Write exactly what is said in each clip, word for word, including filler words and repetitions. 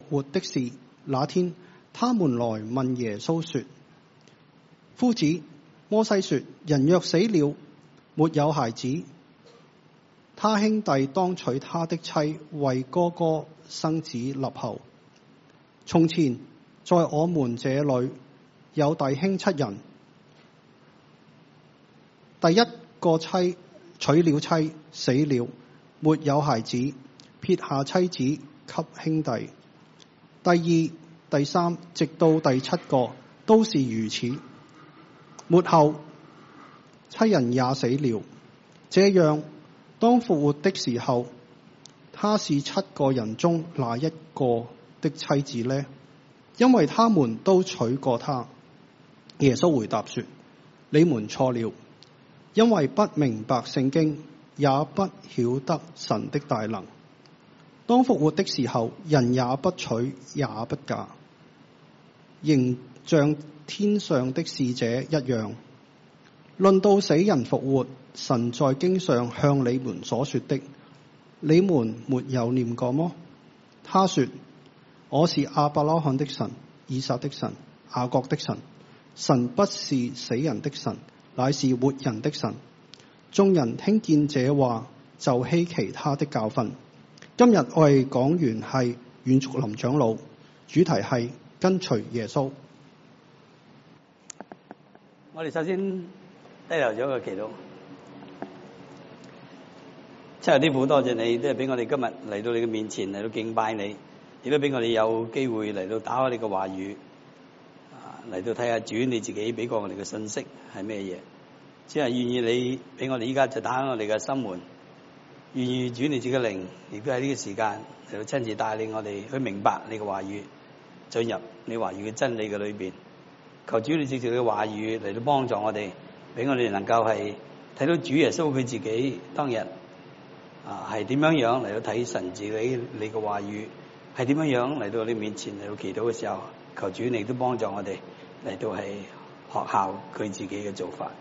活的事。那天，他們來問耶穌說：夫子，摩西說，人若死了，沒有孩子，他兄弟當娶他的妻，為哥哥生子立後。從前在我們這裏有弟兄七人，第一個妻娶了妻，死了，沒有孩子，撇下妻子給兄弟。第二、第三，直到第七個，都是如此。末後，妻人也死了。這樣，當復活的時候，他是七個人中哪一個的妻子呢？因為他們都娶過他。耶穌回答說：你們錯了，因為不明白聖經，也不曉得神的大能。當復活的時候，人也不娶，也不嫁，仍像天上的使者一樣。論到死人復活，神在經上向你們所說的，你們沒有念過麼？他說：我是亞伯拉罕的神，以撒的神，雅各的神。神不是死人的神，乃是活人的神。眾人聽見這話，就希奇他的教訓。今日我哋講員係阮淑林長老，主題係跟隨耶穌。 我哋首先低頭咗個祈禱。七日天父，多謝你，都係俾我哋今日嚟到你嘅面前，嚟到敬拜你，亦都俾我哋有機會嚟到打開你嘅話語，啊，嚟到睇下主你自己俾過我哋嘅信息係咩嘢。只係願意你俾我哋依家就打開我哋嘅心門，願意主你自己嘅靈，亦都喺呢個時間嚟到親自帶領我哋去明白你嘅話語，進入你話語嘅真理嘅裏邊。求主你藉住嘅話語嚟到幫助我哋，俾我哋能夠係睇到主耶穌佢自己當日啊係點樣樣嚟到睇神自己你嘅話語係點樣樣嚟到你面前嚟到祈禱嘅時候，求主你都幫助我哋嚟到係學效佢自己嘅做法。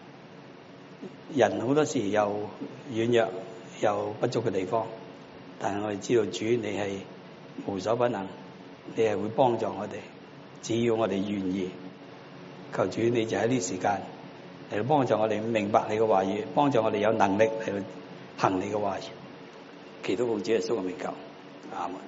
人好多時有軟弱有不足嘅地方，但係我哋知道主你係無所不能，你係會幫助我哋，只要我哋願意。求主你就喺呢時間嚟到幫助我哋明白你嘅話語，幫助我哋有能力嚟到行你嘅話語。祈禱奉主耶穌嘅名求，阿門。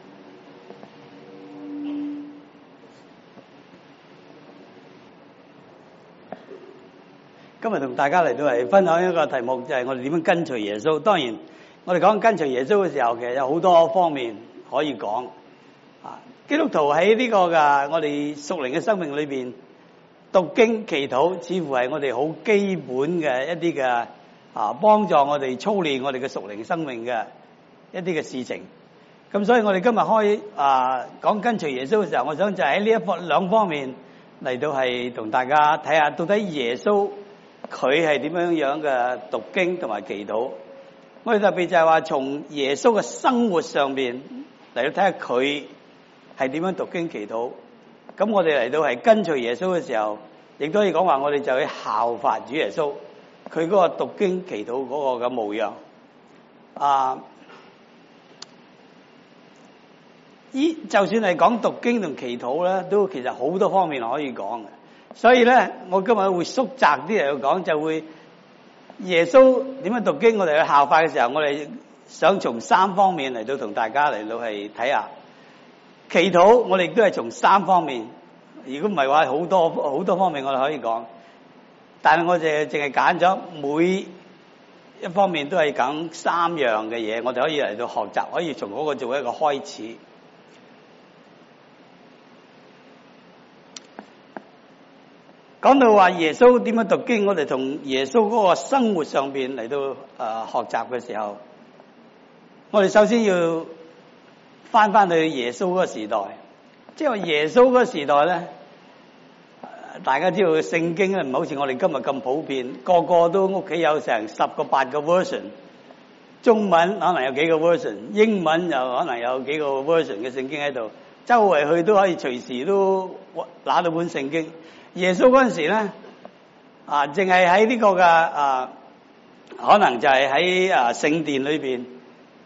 今日同大家嚟到係分享一個題目，就係我哋點樣跟隨耶穌。當然，我哋講跟隨耶穌嘅時候，其實有好多方面可以講。啊，基督徒喺呢個嘅我哋屬靈嘅生命裏邊，讀經祈禱，似乎係我哋好基本嘅一啲嘅啊，幫助我哋操練我哋嘅屬靈生命嘅一啲嘅事情。咁所以我哋今日開啊講跟隨耶穌嘅時候，我想就喺呢一方兩方面嚟到係同大家睇下，到底耶穌佢係點樣樣嘅讀經同埋祈禱。我哋特別就係話從耶穌嘅生活上邊嚟到睇下佢係點樣讀經祈禱。咁我哋嚟到係跟隨耶穌嘅時候，亦都可以講話我哋就去效法主耶穌佢嗰個讀經祈禱嗰個嘅模樣。啊，依就算係講讀經同祈禱咧，都其實好多方面可以講嘅。所以咧，我今日會縮窄啲嚟講，就會耶穌點樣讀經，我哋去效法嘅時候，我哋想從三方面嚟到同大家嚟到係睇下。祈禱我哋亦都係從三方面，如果唔係話好多好多方面我哋可以講，但係我哋淨係揀咗每一方面都係講三樣嘅嘢，我哋可以嚟到學習，可以從嗰個做一個開始。講到話耶穌點樣讀經，我哋同耶穌嗰個生活上邊嚟到誒、呃、學習嘅時候，我哋首先要翻翻去耶穌嗰個時代，即係話耶穌嗰個時代咧，大家知道聖經咧唔好似我哋今日咁普遍，個個都屋企有成十個八個 version， 中文可能有幾個 version， 英文又可能有幾個 version 嘅聖經喺度，周圍去都可以隨時都拿到本聖經。耶穌嗰陣時咧，啊，淨係喺呢個嘅啊，可能就係喺啊聖殿裏邊。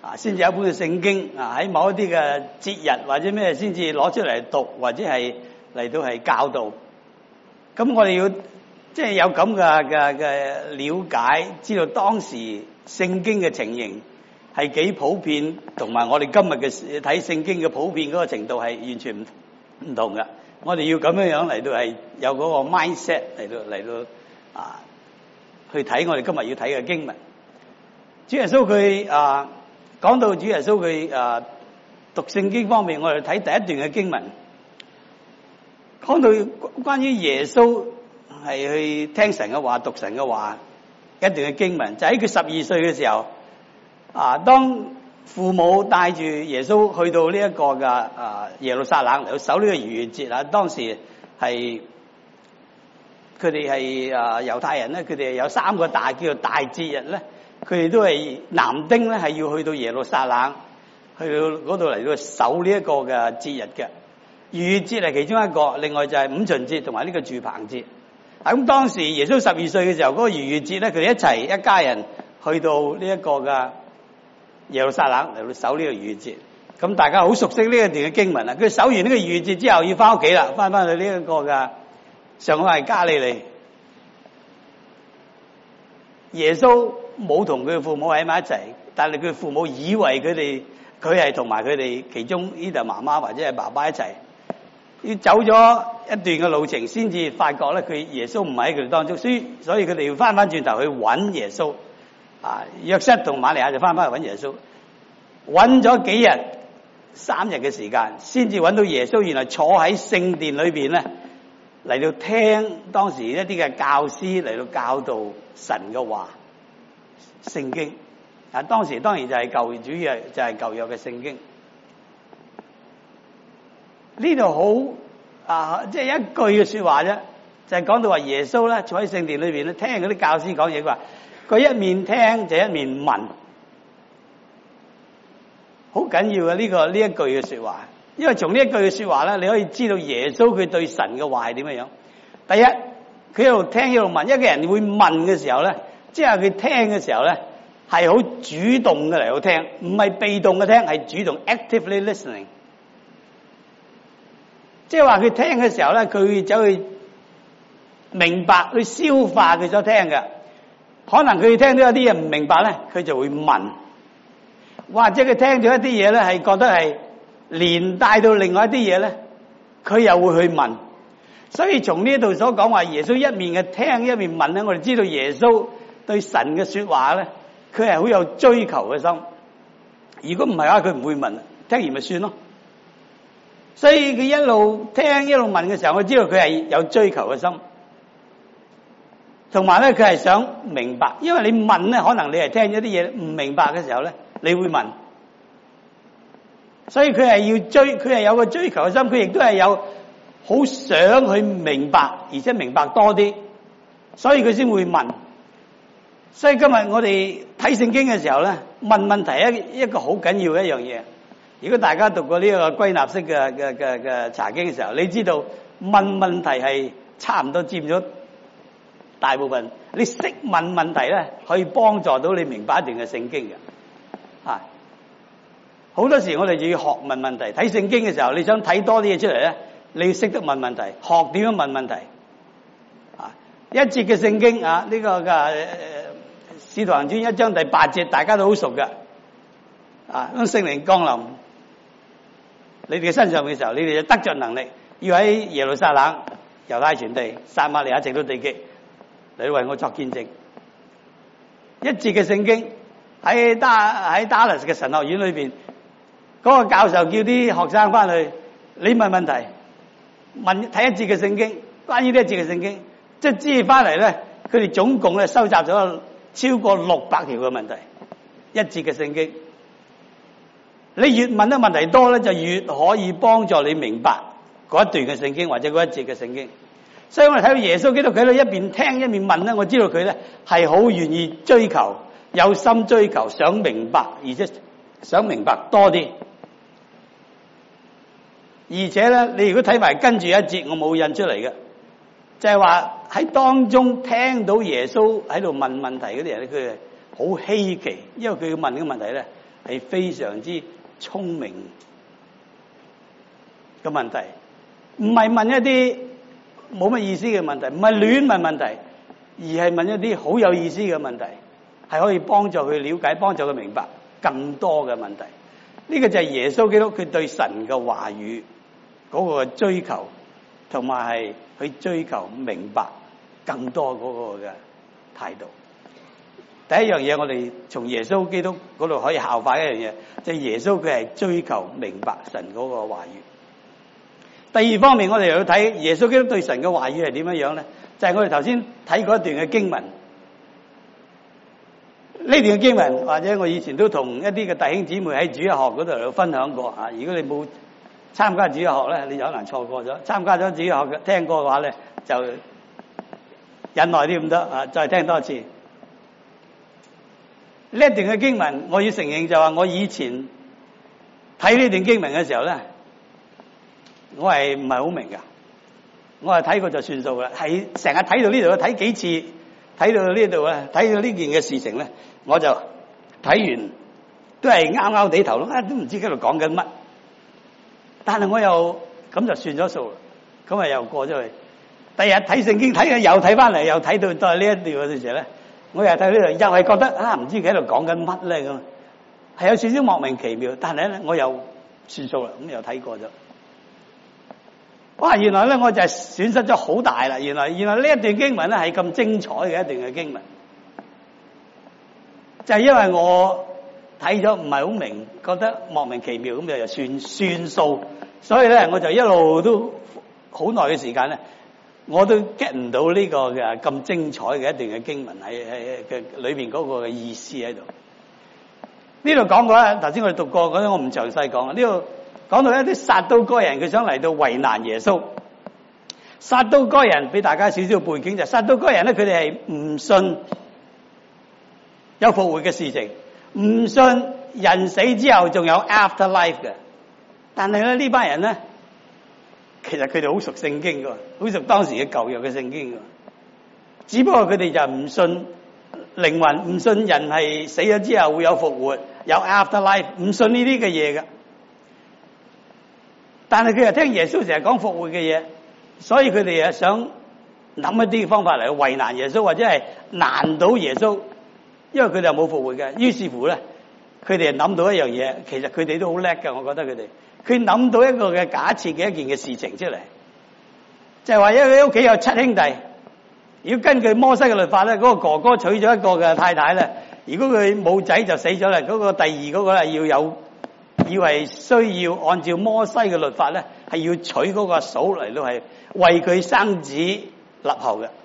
啊，先至有一本嘅聖經啊，喺某一啲嘅節日或者咩先至攞出嚟讀，或者係嚟到係教導。咁我哋要即係有咁嘅嘅嘅了解，知道當時聖經嘅情形係幾普遍，同埋我哋今日嘅睇聖經嘅普遍嗰個程度係完全唔唔同嘅。我哋要咁樣樣嚟到係有嗰個 mindset 嚟到嚟到啊，去睇我哋今日要睇嘅經文。主耶穌佢啊講到主耶穌佢啊讀聖經方面，我哋睇第一段嘅經文，講到關於耶穌係去聽神嘅話、讀神嘅話一段嘅經文，就喺佢十二歲嘅時候啊，當父母帶住耶穌去到呢一個嘅啊耶路撒冷嚟到守呢個逾越節啊，當時係佢哋係啊猶太人咧，佢哋有三個大叫做大節日咧，佢哋都係男丁咧係要去到耶路撒冷，去到嗰度嚟到守呢一個嘅節日嘅。逾越節係其中一個，另外就係五旬節同埋呢個住棚節。咁當時耶穌十二歲嘅時候，嗰個逾越節咧，佢哋一齊一家人去到呢一個嘅耶路撒冷嚟到守呢個逾越節。咁大家好熟悉呢一段嘅經文啊！佢守完呢個逾越節之後，要翻屋企啦，翻翻去呢一個嘅上海加利利。耶穌冇同佢父母喺埋一齊，但係佢父母以為佢哋佢係同埋佢哋其中呢度媽媽或者係爸爸一齊。要走咗一段嘅路程，先至發覺咧，佢耶穌唔喺佢哋當中，所以所以佢哋要翻翻轉頭去揾耶穌。啊，約瑟同瑪利亞就翻翻去揾耶穌，揾咗幾日三日嘅時間，先至揾到耶穌。原來坐喺聖殿裏邊咧，嚟到聽當時一啲嘅教師嚟到教導神嘅話、聖經。啊，當時當然就係舊約主義，就係舊約嘅聖經。呢度好啊，即係一句嘅說話啫，就係講到話耶穌咧坐喺聖殿裏邊咧，聽嗰啲教師講嘢，佢話佢一面聽就一面問，好緊要嘅呢個呢一句嘅說話，因為從呢一句嘅說話咧，你可以知道耶穌佢對神嘅話係點樣樣。第一，佢一路聽一路問，一個人會問嘅時候咧，即係佢聽嘅時候咧係好主動嘅嚟到聽，唔係被動嘅聽，係主動 actively listening。即係話佢聽嘅時候咧，佢走去明白去消化佢所聽嘅。可能佢聽到一啲嘢唔明白咧，佢就會問，或者佢聽到一啲嘢咧係覺得係連帶到另外一啲嘢咧，佢又會去問。所以從呢度所講話耶穌一面嘅聽一面問咧，我哋知道耶穌對神嘅說話咧，佢係好有追求嘅心。如果唔係啊，佢唔會問，聽完咪算咯。所以佢一路聽一路問嘅時候，我知道佢係有追求嘅心，同埋咧佢係想明白。因為你問咧，可能你係聽咗啲嘢唔明白嘅時候咧，你會問。所以佢係要追，佢係有個追求嘅心，佢亦都係有好想去明白，而且明白多啲，所以佢先會問。所以今日我哋睇聖經嘅時候咧，問問題一一個好緊要嘅一樣嘢。如果大家讀過呢個歸納式嘅嘅嘅嘅查經嘅時候，你知道問問題係差唔多佔咗大部分。你識問問題咧，可以幫助到你明白一段嘅聖經嘅。啊，好多時我哋就要學問問題。睇聖經嘅時候，你想睇多啲嘢出嚟咧，你要識得問問題，學點樣問問題。啊，一節嘅聖經啊，呢、這個嘅《使徒行傳》一章第八節，大家都好熟嘅。啊，當聖靈降臨你哋嘅身上嘅時候，你哋就得着能力，要喺耶路撒冷、猶太全地、撒瑪利亞直到地極，你為我作見證。一節嘅聖經喺達喺達拉斯嘅神學院裏邊，嗰個教授叫啲學生翻去，你問問題，問睇一節嘅聖經，關於呢一節嘅聖經，即係知翻嚟咧，佢哋總共咧收集咗超過六百條嘅問題，一節嘅聖經。你越問得問題多咧，就越可以幫助你明白嗰一段嘅聖經或者嗰一節嘅聖經。所以我哋睇到耶穌基督佢喺度一邊聽一面問咧，我知道佢咧係好願意追求，有心追求，想明白，而且想明白多啲。而且咧，你如果睇埋跟住一節，我冇印出嚟嘅，就係話喺當中聽到耶穌喺度問問題嗰啲人咧，佢係好稀奇，因為佢要問嘅問題咧係非常之聰明嘅問題，唔係問一啲冇乜意思嘅問題，唔係亂問問題，而係問一啲好有意思嘅問題，係可以幫助佢了解、幫助佢明白更多嘅問題。呢個就係耶穌基督佢對神嘅話語嗰個追求，同埋係去追求明白更多嗰個嘅態度。第一樣嘢，我哋從耶穌基督嗰度可以效法一樣嘢，就係耶穌佢係追求明白神嗰個話語。第二方面，我哋又要睇耶穌基督對神嘅話語係點樣樣咧？就係我哋頭先睇嗰一段嘅經文。呢段嘅經文，或者我以前都同一啲嘅弟兄姊妹喺主日學嗰度有分享過啊。如果你冇參加主日學咧，你就可能錯過咗；參加咗主日學聽過嘅話咧，就忍耐啲咁多啊，再聽多一次。呢一段嘅經文，我要承認就話，我以前睇呢段經文嘅時候咧，我係唔係好明噶？我係睇過就算數啦，係成日睇到呢度，睇幾次，睇到呢度咧，睇到呢件嘅事情咧，我就睇完都係拗拗地頭咯，啊都唔知喺度講緊乜。但係我又咁就算咗數，咁啊又過咗去。第日睇聖經睇嘅又睇翻嚟，又睇到都係呢一段嘅時候咧，我又睇呢度，又係覺得啊唔知佢喺度講緊乜咧咁，係有少少莫名其妙。但係咧我又算數啦，咁又睇過咗。哇！原來咧我就係損失咗好大啦。原來原來呢一段經文咧係咁精彩嘅一段嘅經文，就係因為我睇咗唔係好明，覺得莫名其妙，咁就就算算數。所以咧我就一路都好耐嘅時間咧，我都 get 唔到呢個嘅咁精彩嘅一段嘅經文喺喺嘅裏邊嗰個嘅意思喺度。呢度講過啦，頭先我哋讀過嗰啲，我唔詳細講。呢度講到一啲撒都該人，佢想嚟到為難耶穌。撒都該人俾大家少少背景，就係撒都該人咧，佢哋係唔信有復活嘅事情，唔信人死之後仲有 afterlife 嘅。但係咧呢班人咧，其實佢哋好熟聖經噶，好熟當時嘅舊約嘅聖經噶。只不過佢哋就唔信靈魂，唔信人係死咗之後會有復活，有 afterlife， 唔信呢啲嘅嘢噶。但係佢又聽耶穌成日講復活嘅嘢，所以佢哋又想諗一啲方法嚟為難耶穌，或者係難倒耶穌，因為佢哋又冇復活嘅。於是乎咧，佢哋又諗到一樣嘢，其實佢哋都好叻嘅，我覺得佢哋。佢諗到一個嘅假設嘅一件嘅事情出嚟，就係話因為佢屋企有七兄弟，如果根據摩西嘅律法咧，嗰個哥哥娶咗一個嘅太太咧，如果佢冇仔就死咗啦，嗰個第二嗰個咧要有，以為需要按照摩西嘅律法咧，係要娶嗰個嫂嚟到係為佢生子立後嘅。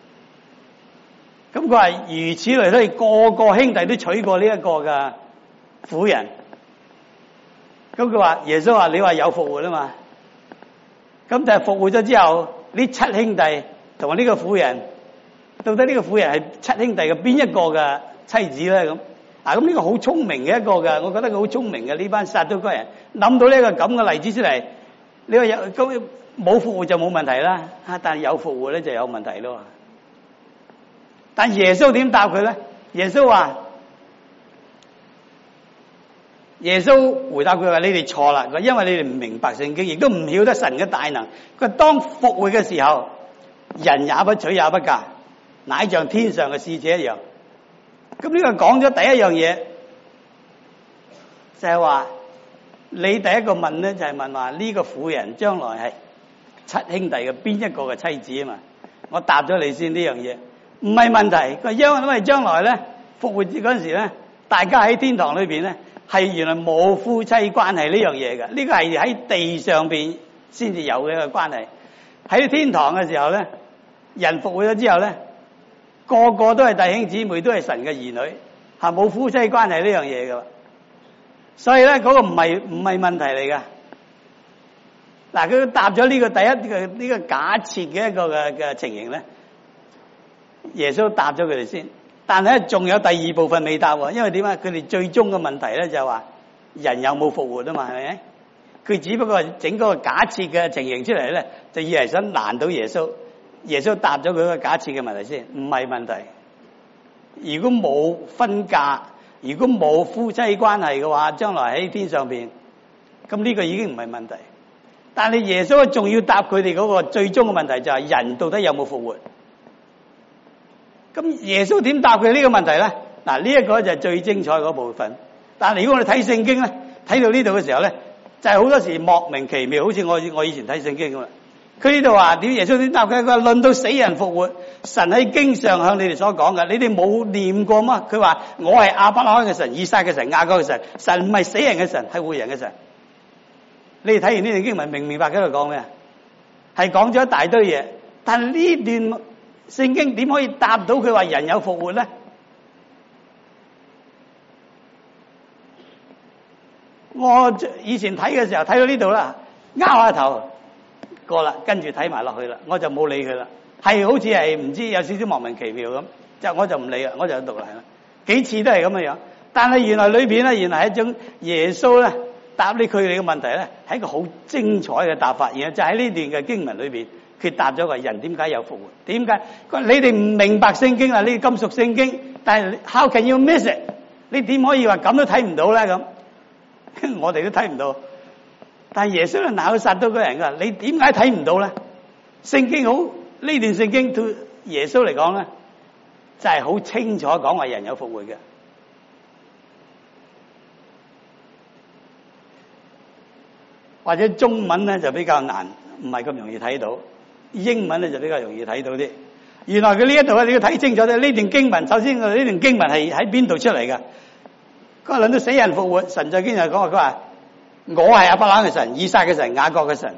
咁佢話如此類推，個個兄弟都娶過呢一個嘅婦人。咁佢話耶穌話你話有復活啊嘛，咁但係復活咗之後，呢七兄弟同埋呢個婦人，到底呢個婦人係七兄弟嘅邊一個嘅妻子咧？咁啊，咁呢個好聰明嘅一個嘅，我覺得佢好聰明嘅呢班撒都該人諗到呢個咁嘅例子出嚟。你話有咁冇復活就冇問題啦，啊，但係有復活咧就有問題咯。但耶穌點答佢咧？耶穌話。耶穌回答佢話：你哋錯啦，因為你哋唔明白聖經，亦都唔曉得神嘅大能。佢話當復活嘅時候，人也不娶也不嫁，乃像天上嘅使者一樣。咁呢個講咗第一樣嘢，就係話你第一個問咧，就係問話呢個婦人將來係七兄弟嘅邊一個嘅妻子啊嘛？我答咗你先呢樣嘢，唔係問題。佢話因為將來咧復活節嗰陣時咧，大家喺天堂裏邊咧。係原來冇夫妻關係呢樣嘢嘅，呢個係喺地上邊先至有嘅一個關係。喺天堂嘅時候咧，人復活咗之後咧，個個都係弟兄姊妹，都係神嘅兒女，係冇夫妻關係呢樣嘢噶。所以咧，嗰個唔係唔係問題嚟噶。嗱，佢答咗呢個第一個呢個假設嘅一個嘅嘅情形咧，耶穌答咗佢哋先。但係咧，仲有第二部分未答喎，因為點解？佢哋最終嘅問題咧就係話人有冇復活啊嘛，係咪？佢只不過整嗰個假設嘅情形出嚟咧，就以為想難到耶穌。耶穌答咗佢個假設嘅問題先，唔係問題。如果冇婚嫁， 如果冇夫妻關係嘅話，將來喺天上邊，咁呢個已經唔係問題。但係耶穌仲要答佢哋嗰個最終嘅問題，就係人到底有冇復活？咁耶穌點答佢呢個問題咧？嗱，呢一個就係最精彩嗰部分。但係如果我哋睇聖經咧，睇到呢度嘅時候咧，就係好多時莫名其妙，好似我我以前睇聖經咁啊。佢呢度話點？耶穌點答佢？佢話論到死人復活，神喺經上向你哋所講嘅，你哋冇念過嗎？佢話我係亞伯拉罕嘅神、以撒嘅神、雅各嘅神。神唔係死人嘅神，係活人嘅神。你哋睇完呢段經文，明唔明白佢喺度講咩？係講咗一大堆嘢，但係呢段聖經點可以答到佢話人有復活咧？我以前睇嘅時候睇到呢度啦，拗下頭過啦，跟住睇埋落去啦，我就冇理佢啦。係好似係唔知有少少莫名其妙咁，就我就唔理啦，我就讀啦。幾次都係咁嘅樣，但係原來裏邊咧，原來係一種耶穌咧答呢佢哋嘅問題咧，係一個好精彩嘅答法。然後就喺呢段嘅經文裏邊，佢答咗個人點解有復活？點解？你哋唔明白聖經啦，你哋咁熟聖經，但係 how can you miss it？你點可以話咁都睇唔到咧？咁我哋都睇唔到。但係耶穌係鬧殺到個人噶，你點解睇唔到咧？聖經好呢段聖經對耶穌嚟講咧，就係好清楚講話人有復活嘅。或者中文咧就比較難，唔係咁容易睇到；英文咧就比較容易睇到啲。原來佢呢一度咧，你要睇清楚咧。呢段經文，首先呢段經文係喺邊度出嚟嘅？佢話論到死人復活，神在經上講話，佢話我係亞伯拉罕嘅神、以撒嘅神、雅各嘅神，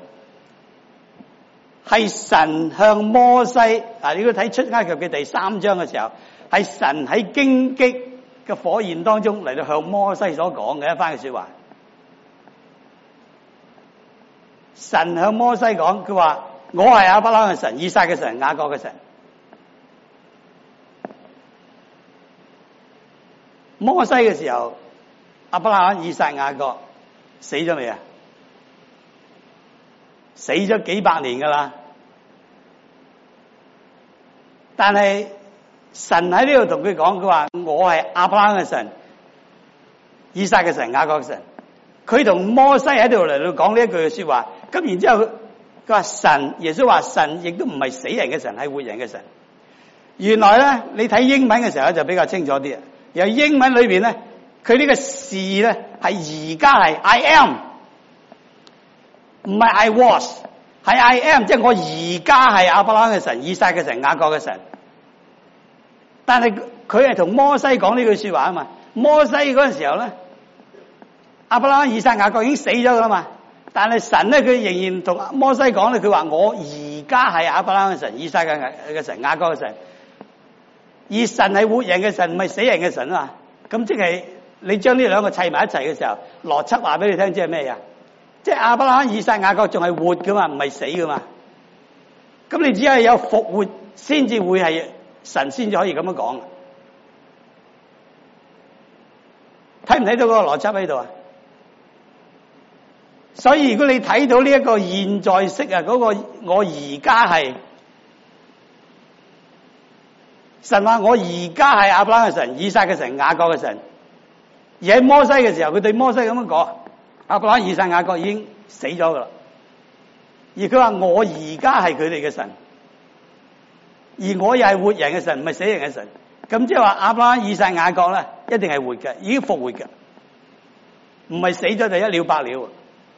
係神向摩西啊！你要睇出埃及嘅第三章嘅時候，係神喺荊棘嘅火焰當中嚟到向摩西所講嘅一番嘅說話。神向摩西講，佢話我係亞伯拉罕嘅神、以撒嘅神、雅各嘅神。摩西嘅時候，亞伯拉罕、以撒、雅各死咗未啊？死咗幾百年噶啦。但係神喺呢度同佢講，佢話我係亞伯拉罕嘅神、以撒嘅神、雅各嘅神。佢同摩西喺度嚟到講呢一句嘅說話。咁然之後佢話神，耶穌話神亦都唔係死人嘅神，係活人嘅神。原來咧，你睇英文嘅時候咧就比較清楚啲。由英文裏邊咧，佢呢個是咧係而家係 I am， 唔係 I was， 係 I am， 即係我而家係亞伯拉罕嘅神、以撒嘅神、雅各嘅神。但係佢係同摩西講呢句說話啊嘛。摩西嗰陣時候咧，亞伯拉罕、以撒、雅各已經死咗噶啦嘛。但係神咧，佢仍然同摩西講咧，佢話我而家係亞伯拉罕嘅神、以撒嘅嘅神、雅各嘅神。而神係活人嘅神，唔係死人嘅神啊！咁即係你將呢兩個砌埋一齊嘅時候，邏輯話俾你聽，即係咩呀？即係亞伯拉罕、以撒、雅各仲係活噶嘛，唔係死噶嘛。咁你只係有復活先至會係神，先至可以咁樣講。睇唔睇到嗰個邏輯喺度啊？所以如果你睇到呢一個現在式啊，嗰個我而家係。神話我而家係亞伯拉罕嘅神、以撒嘅神、雅各嘅神，而喺摩西嘅時候，佢對摩西咁樣講：亞伯拉罕、以撒、雅各已經死咗噶啦。而佢話我而家係佢哋嘅神，而我又係活人嘅神，唔係死人嘅神。咁即係話亞伯拉罕、以撒、雅各咧，一定係活嘅，已經復活嘅，唔係死咗就一了百了。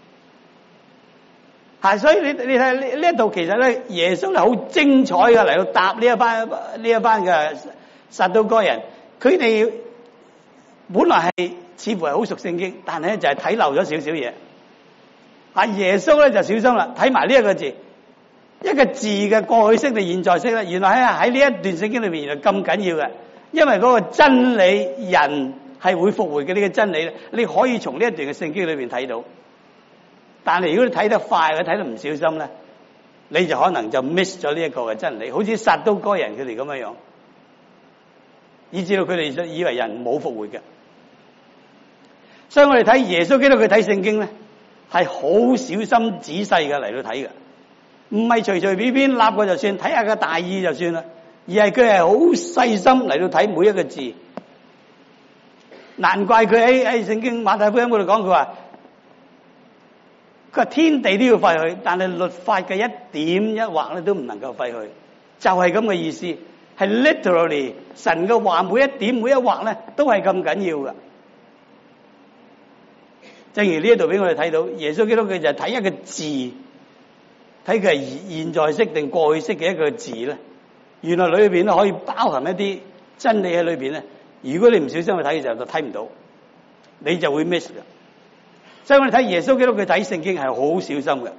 係，所以你你睇呢一度其實咧，耶穌係好精彩嘅嚟到答呢一班呢一班嘅撒都該人。佢哋本來係似乎係好熟聖經，但係咧就係睇漏咗少少嘢。啊，耶穌咧就小心啦，睇埋呢一個字，一個字嘅過去式定現在式咧，原來喺喺呢一段聖經裏面原來咁緊要嘅，因為嗰個真理人係會復活嘅呢個真理咧，你可以從呢一段嘅聖經裏面睇到。但係如果你睇得快，或者睇得唔小心咧，你就可能就 miss 咗呢一個嘅真理，好似撒都該人佢哋咁樣樣，以至到佢哋以為人冇復活嘅。所以我哋睇耶穌基督佢睇聖經咧，係好小心仔細嘅嚟到睇嘅，唔係隨隨便便立過就算，睇下個大意就算啦，而係佢係好細心嚟到睇每一個字。 難怪佢喺喺聖經馬太福音嗰度講，佢話佢話天地都要廢去，但係律法嘅一點一畫咧都唔能夠廢去，就係咁嘅意思，係 literally 神嘅話每一點每一畫咧都係咁緊要噶。正如呢一度俾我哋睇到，耶穌基督佢就係睇一個字，睇佢係現在式定過去式嘅一個字咧，原來裏邊咧可以包含一啲真理喺裏邊咧。如果你唔小心去睇嘅時候就睇唔到，你就會 miss 嘅。所以我哋睇耶穌基督佢睇聖經係好小心嘅。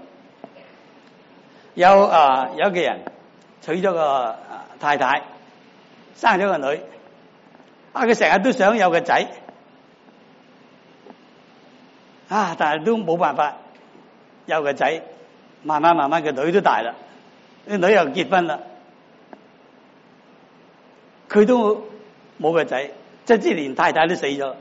有啊有一個人娶咗個太太，生咗個女，啊佢成日都想有個仔，啊但係都冇辦法有個仔，慢慢慢慢個女都大啦，個女又結婚啦，佢都冇個仔，即係連太太都死咗，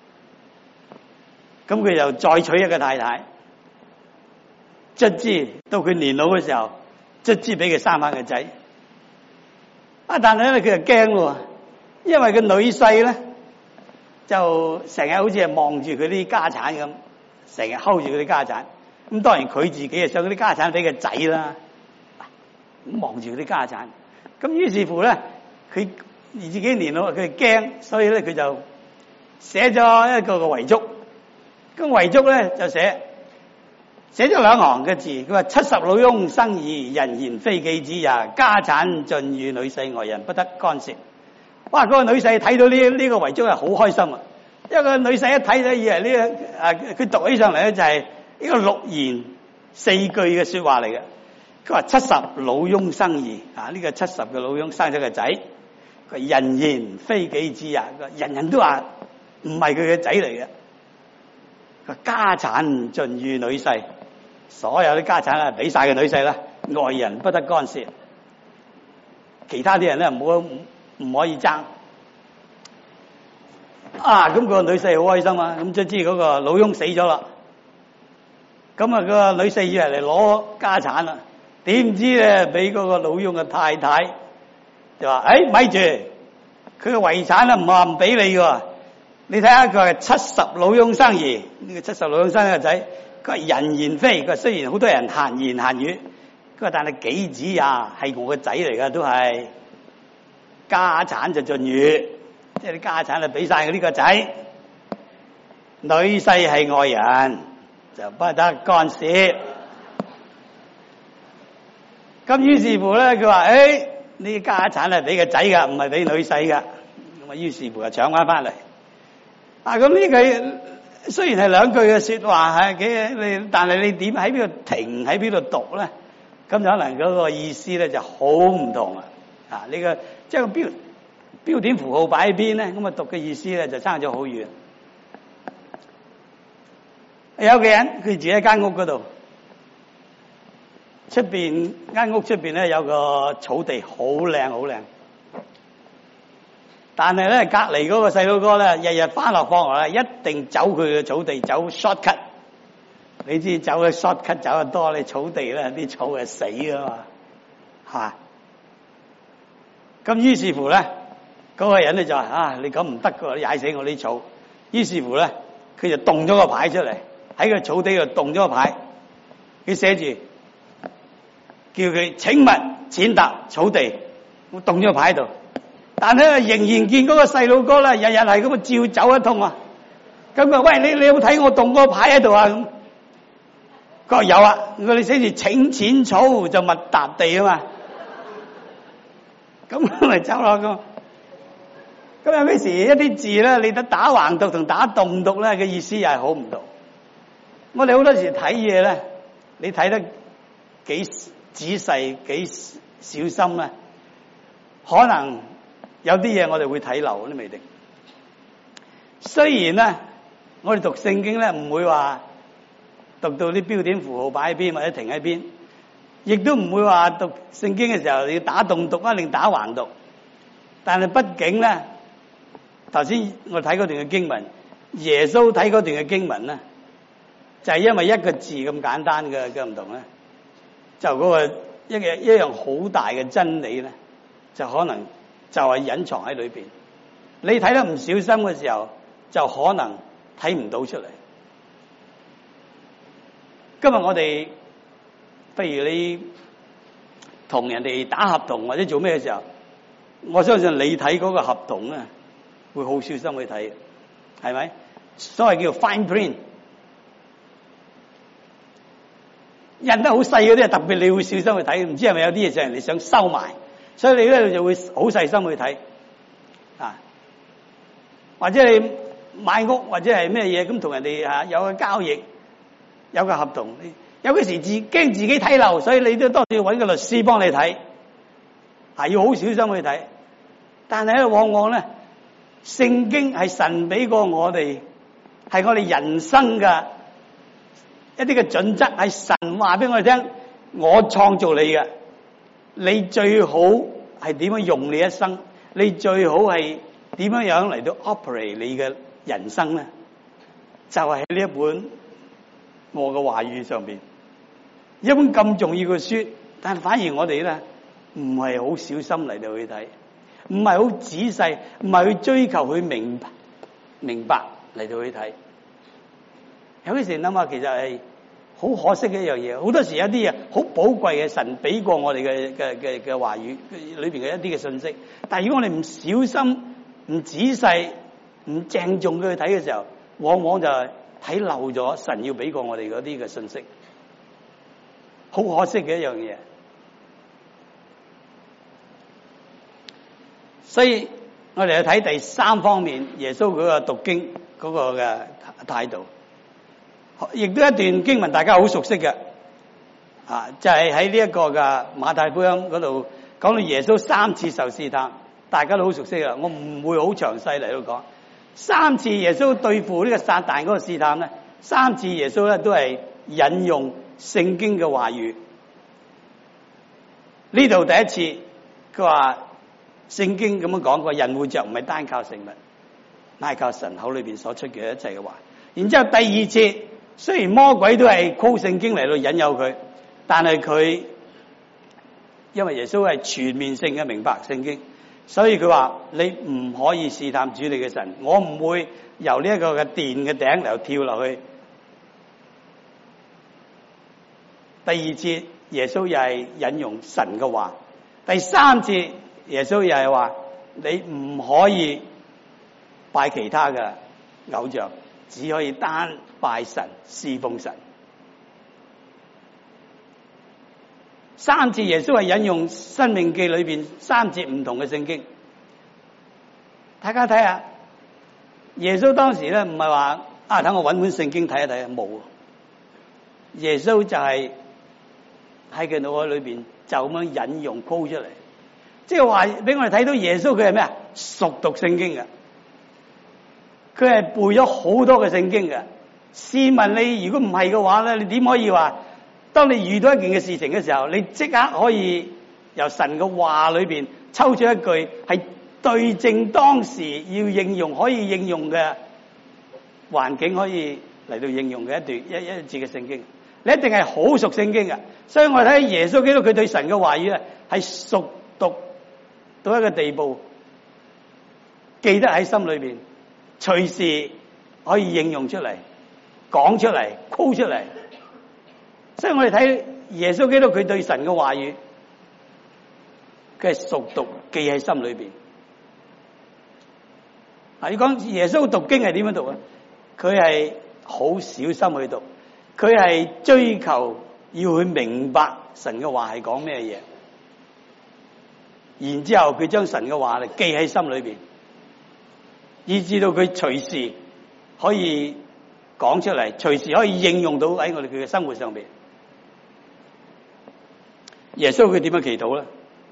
咁佢又再娶一個太太，卒之到佢年老嘅時候，卒之俾佢生翻個仔。啊！但係咧佢就驚喎，因為個女婿咧就成日好似係望住佢啲家產咁，成日睺住佢啲家產。咁當然佢自己係想嗰啲家產俾個仔啦，咁望住佢啲家產。咁於是乎咧，佢而自己年老，佢驚，所以咧佢就寫咗一個個遺囑。咁遺囑咧就寫寫咗兩行嘅字，佢話七十老翁生兒，人言非己子也，家產盡與女婿，外人不得干涉。哇！嗰、那個女婿睇到呢呢個遺囑係好開心啊，因為個女婿一睇咧以為呢個啊佢讀起上嚟咧就係呢個六言四句嘅說話嚟嘅。佢話七十老翁生兒啊，呢、這個七十嘅老翁生咗個仔，佢人言非己子也，人人都話唔係佢嘅仔嚟嘅。佢家產盡與女婿，所有啲家產啊俾晒個女婿啦，外人不得干涉，其他啲人咧唔好唔可以爭。啊，咁個女婿好開心啊！咁卒之嗰個老翁死咗啦，咁啊個女婿以為嚟攞家產啦，點知咧俾嗰個老翁嘅太太就話：誒咪住，佢嘅遺產啊唔話唔俾你嘅。你睇下佢話七十老翁生兒，呢、這個七十老翁生一個仔，佢話人言非，佢話雖然好多人閒言閒語，佢話但係己子也係我個仔嚟噶，都係家產就盡與，即係啲家產就俾晒佢呢個仔，女婿係外人就不得干涉。咁於是乎咧，佢話誒呢家產係俾個仔噶，唔係俾女婿噶，咁啊於是乎就搶翻翻嚟。啊！咁呢句雖然係兩句嘅說話，係幾你，但係你點喺邊度停喺邊度讀咧？咁就可能嗰個意思咧就好唔同啊！啊，呢個即係個標標點符號擺喺邊咧，咁啊讀嘅意思咧就差咗好遠。有個人佢住喺間屋嗰度，出邊間屋出邊咧有個草地，好靚好靚。但係咧，隔籬嗰個細佬哥咧，日日翻落放學咧，一定走佢嘅草地，走 short cut。你知走嘅 short cut 走得多，你草地咧啲草係死噶嘛，吓。咁於是乎咧，嗰、那個人咧就話：啊，你咁唔得噶，你踩死我啲草。於是乎咧，佢就動咗個牌出嚟，喺個草地度動咗個牌，佢寫住叫佢請勿踐踏草地。我動咗個牌喺度。但係仍然見嗰個細路哥咧，日日係咁啊照走一通啊！咁佢話：喂，你你有冇睇我動嗰個牌喺度啊？咁佢話有啊，佢話你寫住請淺草就勿踏地啊嘛。咁咪走咯咁。咁有咩時一啲字咧，你得打橫讀同打戙讀咧嘅意思又係好唔同。我哋好多時睇嘢咧，你睇得幾仔細幾小心咧，可能。有啲嘢我哋會睇漏都未定。雖然咧，我哋讀聖經咧唔會話讀到啲標點符號擺喺邊或者停喺邊，亦都唔會話讀聖經嘅時候你要打戙讀啊定打橫讀。但係畢竟咧，頭先我睇嗰段嘅經文，耶穌睇嗰段嘅經文咧，就係因為一個字咁簡單嘅嘅唔同咧，就嗰個一樣一樣好大嘅真理咧，就可能。就係隱藏喺裏邊，你睇得唔小心嘅時候， 就可能睇唔到出嚟。今日我哋，譬如你同人哋打合同或者做咩嘅時候，我相信你睇嗰個合同咧，會好小心去睇，係咪？所謂叫 fine print， 印得好細嗰啲啊，特別你會小心去睇，唔知係咪有啲嘢就人哋想收埋，所以你咧就會好細心去睇啊。或者你買屋或者係咩嘢咁，同人哋嚇有個交易，有個合同，有嗰時自驚自己睇漏，所以你都多數要揾個律師幫你睇，係要好小心去睇。但係咧，往往咧，聖經係神俾過我哋，係我哋人生嘅一啲嘅準則，係神話俾我哋聽，我創造你嘅，你最好係點樣用你一生，你最好係點樣樣嚟到 operate 你嘅人生咧，就係喺呢一本我嘅話語上邊，一本咁重要嘅書，但反而我哋咧唔係好小心嚟到去睇，唔係好仔細，唔係去追求去明白明白嚟到去睇。有啲時諗下，其實係好可惜嘅一樣嘢。好多時有啲嘢好寶貴嘅，神俾過我哋嘅嘅嘅嘅話語裏邊嘅一啲嘅信息，但係如果我哋唔小心、唔仔細、唔鄭重嘅去睇嘅時候，往往就係睇漏咗神要俾過我哋嗰啲嘅信息，好可惜嘅一樣嘢。所以我哋去睇第三方面，耶穌嗰個讀經嗰個嘅態度，亦都一段經文大家好熟悉嘅，啊，就係喺呢一個嘅馬太福音嗰度講到耶穌三次受試探，大家都好熟悉啦，我唔會好詳細嚟到講。三次耶穌對付呢個撒旦嗰個試探咧，三次耶穌咧都係引用聖經嘅話語。呢度第一次佢話聖經咁樣講過，人活着唔係單靠食物，乃係靠神口裏邊所出嘅一切嘅話。然之後第二次，雖然魔鬼都係 quote 聖經嚟到引誘佢，但係佢因為耶穌係全面性嘅明白聖經，所以佢話你唔可以試探主你嘅神，我唔會由呢一個嘅殿嘅頂嚟跳落去。第二次耶穌又係引用神嘅話，第三次耶穌又係話你唔可以拜其他嘅偶像，只可以單拜神，侍奉神。三次耶穌係引用申命記裏邊三節唔同嘅聖經，大家睇下耶穌當時咧唔係話啊，等我搵本聖經睇一睇，冇。耶穌就係喺佢腦海裏邊就咁樣引用 call 出嚟，即係話俾我哋睇到耶穌佢係咩啊？熟讀聖經嘅，佢係背咗好多嘅聖經嘅。試問你如果唔係嘅話咧，你點可以話當你遇到一件嘅事情嘅時候，你即刻可以由神嘅話裏邊抽出一句係對正當時要應用可以應用嘅環境，可以嚟到應用嘅一段一一節嘅聖經，你一定係好熟聖經嘅。所以我哋睇耶穌基督佢對神嘅話語咧係熟讀到一個地步，記得喺心裏邊，隨時可以應用出嚟，講出嚟，call出嚟。所以我哋睇耶穌基督佢對神嘅話語，佢係熟讀記喺心裏邊。啊，要講耶穌讀經係點樣讀啊？佢係好小心去讀，佢係追求要去明白神嘅話係講咩嘢，然之後佢將神嘅話嚟記喺心裏邊，以至到佢隨時可以講出嚟，隨時可以應用到喺我哋佢嘅生活上邊。耶穌佢點樣祈禱咧？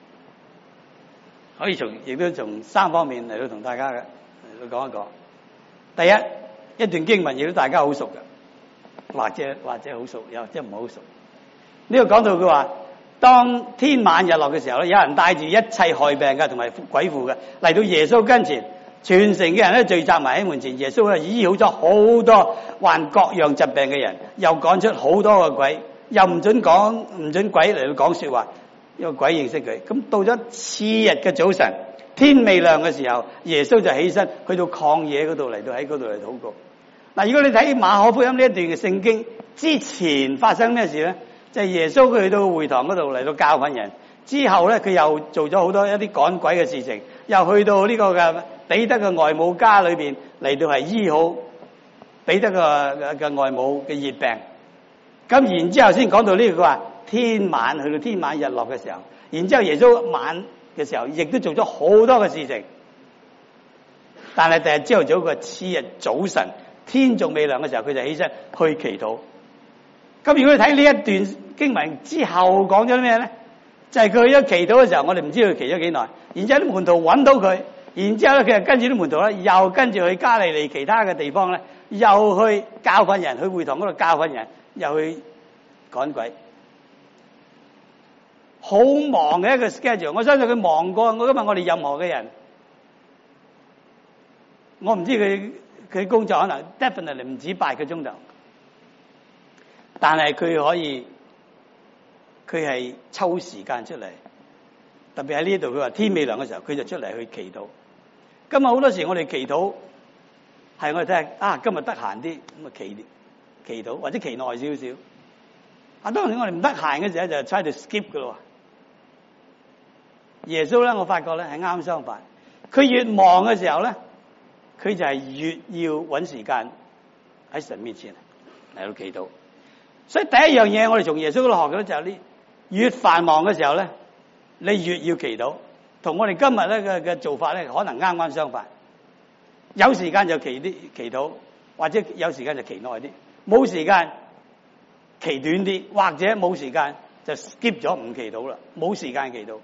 可以從亦都從三方面嚟到同大家嘅嚟到講一講。第一，一段經文亦都大家好熟嘅，或者或者好熟，又即係唔係好熟。呢個講到佢話，當天晚日落嘅時候咧，有人帶住一切害病嘅同埋鬼附嘅嚟到耶穌跟前，全城嘅人咧聚集埋喺門前。耶穌咧醫好咗好多患各樣疾病嘅人，又趕出好多個鬼，又唔准講唔准鬼嚟到講說話，因為鬼認識佢。咁到咗次日嘅早晨， 天未亮嘅時候，耶穌就起身去到曠野嗰度嚟到喺嗰度嚟禱告。嗱，如果你睇馬可福音呢一段嘅聖經之前發生咩事咧？就係耶穌佢去到會堂嗰度嚟到教訓人，之後咧佢又做咗好多一啲趕鬼嘅事情，又去到呢個嘅彼得嘅外母家裏邊嚟到係醫好彼得嘅嘅外母嘅熱病。咁然之後先講到呢句話，天晚去到天晚日落嘅時候，然之後耶穌晚嘅時候亦都做咗好多嘅事情。但係第日朝頭早個次日早晨天仲未亮嘅時候，佢就起身去祈禱。咁如果你睇呢一段經文之後講咗啲咩咧？就係、是、佢一祈禱嘅時候，我哋唔知佢祈咗幾耐。然之後啲門徒揾到佢，然之後咧佢就跟住啲門徒咧，又跟住去加利利其他嘅地方咧，又去教訓人，去會堂嗰度教訓人，又去趕鬼。好忙嘅一個 schedule， 我相信佢忙過我今日我哋任何嘅人。我唔知佢佢工作可能 definitely 唔止八個鐘頭。但係佢可以，佢係抽時間出嚟，特別喺呢度佢話天未亮嘅時候，佢就出嚟去祈禱。今日好多時我哋祈禱係我哋睇下啊，今日得閒啲咁啊祈祈禱，或者祈耐少少。啊，當然我哋唔得閒嘅時候就 try to skip 噶咯。耶穌咧，我發覺咧係啱相反，佢越忙嘅時候咧，佢就係越要揾時間喺神面前嚟到祈禱。所以第一樣嘢，我哋從耶穌嗰度學嘅咧就係呢：越繁忙嘅時候咧，你越要祈禱。同我哋今日咧嘅嘅做法咧，可能啱啱相反。有時間就祈啲祈禱，或者有時間就祈耐啲；冇時間祈短啲，或者冇時間就 skip 咗唔祈禱啦，冇時間祈禱。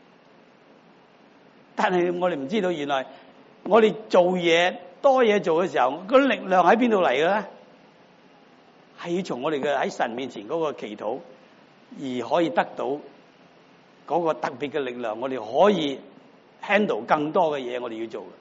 但係我哋唔知道，原來我哋做嘢多嘢做嘅時候，嗰力量喺邊度嚟嘅咧？係要從我哋嘅喺神面前嗰個祈禱而可以得到嗰個特別嘅力量，我哋可以 handle 更多嘅嘢，我哋要做嘅。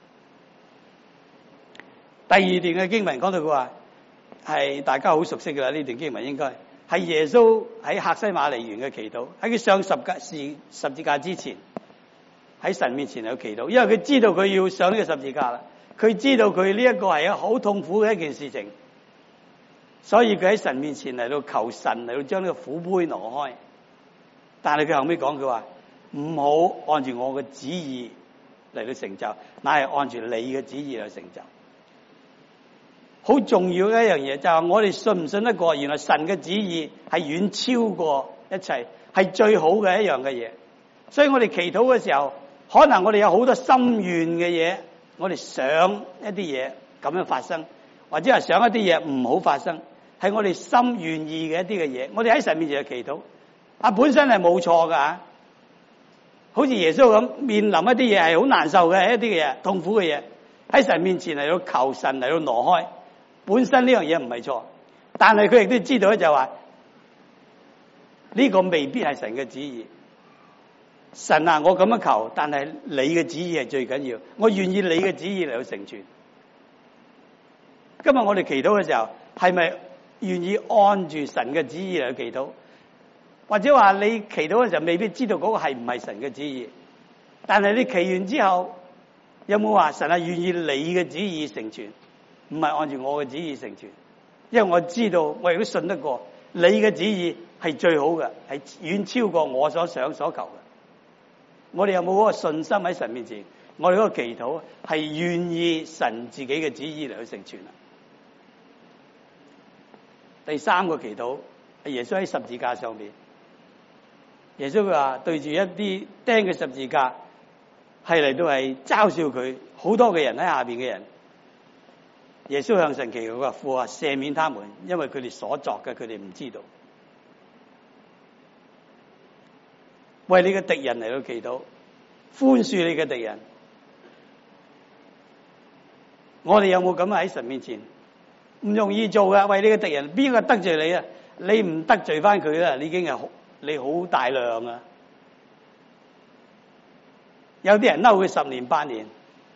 第二段嘅經文講到佢話係大家好熟悉嘅啦，呢段經文應該係耶穌喺客西馬尼園嘅祈禱，喺佢上十架是十字架之前喺神面前有祈禱，因為佢知道佢要上呢個十字架啦，佢知道佢呢一個係一個好痛苦嘅一件事情。所以佢喺神面前嚟到求神嚟到將呢個苦杯挪開，但係佢後尾講佢話唔好按住我嘅旨意嚟到成就，乃係按住你嘅旨意嚟成就。好重要嘅一樣嘢就係我哋信唔信得過，原來神嘅旨意係遠超過一切，係最好嘅一樣嘅嘢。所以我哋祈禱嘅時候，可能我哋有好多心願嘅嘢，我哋想一啲嘢咁樣發生，或者係想一啲嘢唔好發生。係我哋心願意嘅一啲嘅嘢，我哋喺神面前嘅祈禱，啊本身係冇錯噶，好似耶穌咁面臨一啲嘢係好難受嘅一啲嘅嘢，痛苦嘅嘢，喺神面前嚟到求神嚟到挪開，本身呢樣嘢唔係錯，但係佢亦都知道咧就話呢個未必係神嘅旨意。神啊，我咁樣求，但係你嘅旨意係最緊要，我願意你嘅旨意嚟到成全。今日我哋祈禱嘅時候，係咪願意按住神嘅旨意嚟祈禱？或者話你祈禱嘅時候未必知道嗰個係唔係神嘅旨意，但係你祈完之後有冇話神係願意你嘅旨意成全，唔係按住我嘅旨意成全？因為我知道我亦都信得過你嘅旨意係最好嘅，係遠超過我所想所求嘅。我哋有冇嗰個信心喺神面前？我哋嗰個祈禱係願意神自己嘅旨意嚟去成全啊！第三個祈禱係耶穌喺十字架上面，耶穌佢話對住一啲釘嘅十字架，係嚟到係嘲笑佢，好多嘅人喺下邊嘅人。耶穌向神祈求，佢話父啊，赦免他們，因為佢哋所作嘅，佢哋唔知道。為你嘅敵人嚟到祈禱，寬恕你嘅敵人。我哋有冇咁喺神面前？唔容易做噶，為你嘅敵人，邊個得罪你啊？你唔得罪翻佢啦，你已經係你好大量啊！有啲人嬲佢十年八年，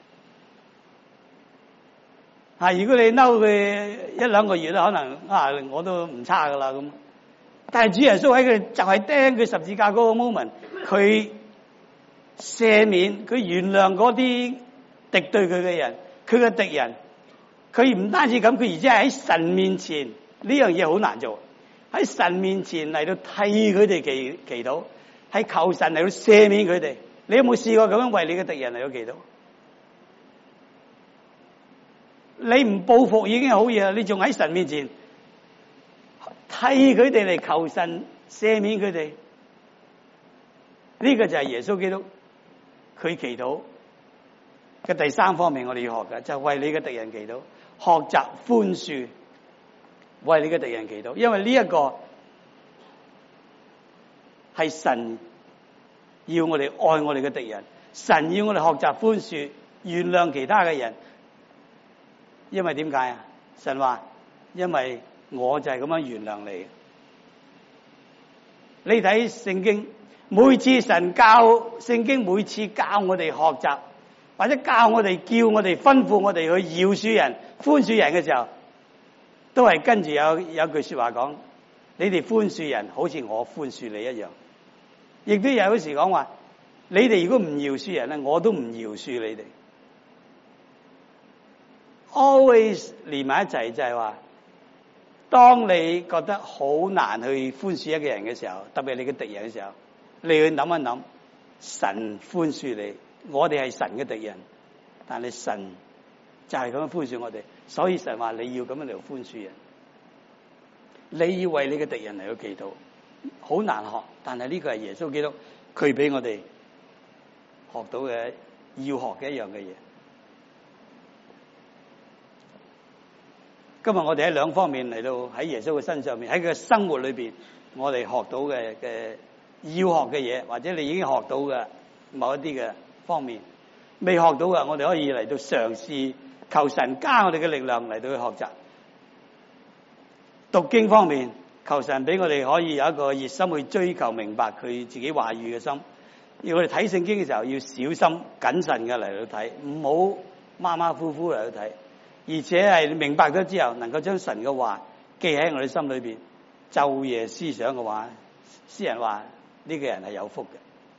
啊！如果你嬲佢一兩個月咧，可能啊我都唔差噶啦咁。但係主耶穌喺佢就係釘佢十字架嗰個 moment，佢赦免，佢原諒嗰啲敵對佢嘅人，佢嘅敵人。佢唔單止咁，佢而且係喺神面前，呢樣嘢好難做。喺神面前嚟到替佢哋祈祈禱，係求神嚟到赦免佢哋。你有冇試過咁樣為你嘅敵人嚟到祈禱？你唔報復已經好嘢啦，你仲喺神面前替佢哋嚟求神赦免佢哋。呢個就係耶穌基督佢祈禱嘅第三方面，我哋要學嘅就係為你嘅敵人祈禱。學習寬恕，為你嘅敵人祈禱，因為呢一個係神要我哋愛我哋嘅敵人，神要我哋學習寬恕，原諒其他嘅人。因為點解啊？神話，因為我就係咁樣原諒你。你睇聖經，每次神教聖經，每次教我哋學習，或者教我哋叫我哋吩咐我哋去饒恕人、寬恕人嘅時候，都係跟住有有句說話講：你哋寬恕人，好似我寬恕你一樣。亦都有時講話，你哋如果唔饒恕人咧，我都唔饒恕你哋。Always 連埋一齊就係話，當你覺得好難去寬恕一個人嘅時候，特別係你嘅敵人嘅時候，你去諗一諗，神寬恕你。我哋係神嘅敵人，但係神就係咁樣寬恕我哋，所以神話你要咁樣嚟寬恕人，你要為你嘅敵人嚟去祈禱，好難學，但係呢個係耶穌基督佢俾我哋學到嘅要學嘅一樣嘅嘢。今日我哋喺兩方面嚟到喺耶穌嘅身上面，喺佢嘅生活裏邊，我哋學到嘅嘅要學嘅嘢，或者你已經學到嘅某一啲嘅方面，未學到嘅，我哋可以嚟到嘗試求神加我哋嘅力量嚟到去學習。讀經方面，求神俾我哋可以有一個熱心去追求明白佢自己話語嘅心。要我哋睇聖經嘅時候要小心謹慎嘅嚟到睇，唔好馬馬虎虎嚟到睇，而且係明白咗之後，能夠將神嘅話記喺我哋心裏邊，晝夜思想嘅話，詩人話呢個人係有福嘅。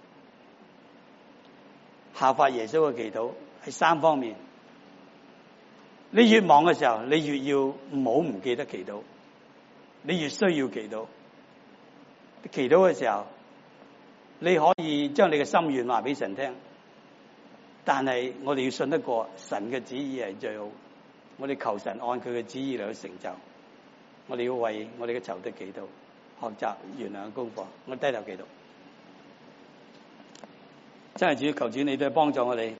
效法耶穌嘅祈禱係三方面，你越忙嘅時候，你越要唔好唔記得祈禱，你越需要祈禱。祈禱嘅時候，你可以將你嘅心願話俾神聽，但係我哋要信得過神嘅旨意係最好。我哋求神按佢嘅旨意嚟去成就，我哋要為我哋嘅仇敵祈禱，學習原諒嘅功課。我低頭祈禱。真係主，求主你都係幫助我哋。